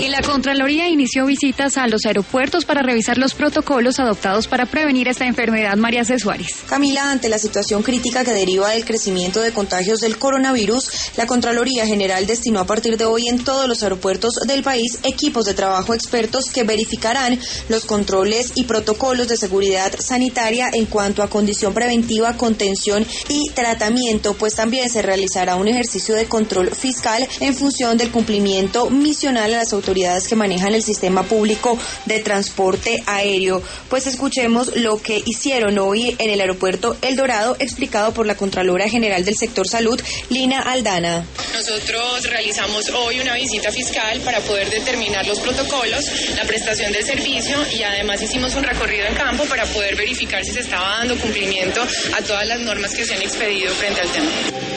Y la Contraloría inició visitas a los aeropuertos para revisar los protocolos adoptados para prevenir esta enfermedad. María C. Suárez. Camila, ante la situación crítica que deriva del crecimiento de contagios del coronavirus, la Contraloría General destinó a partir de hoy en todos los aeropuertos del país equipos de trabajo expertos que verificarán los controles y protocolos de seguridad sanitaria en cuanto a condición preventiva, contención y tratamiento, pues también se realizará un ejercicio de control fiscal en función del cumplimiento misional a las autoridades que manejan el sistema público de transporte aéreo. Pues escuchemos lo que hicieron hoy en el aeropuerto El Dorado, explicado por la Contralora General del Sector Salud, Lina Aldana. Nosotros realizamos hoy una visita fiscal para poder determinar los protocolos, la prestación del servicio y además hicimos un recorrido en campo para poder verificar si se estaba dando cumplimiento a todas las normas que se han expedido frente al tema.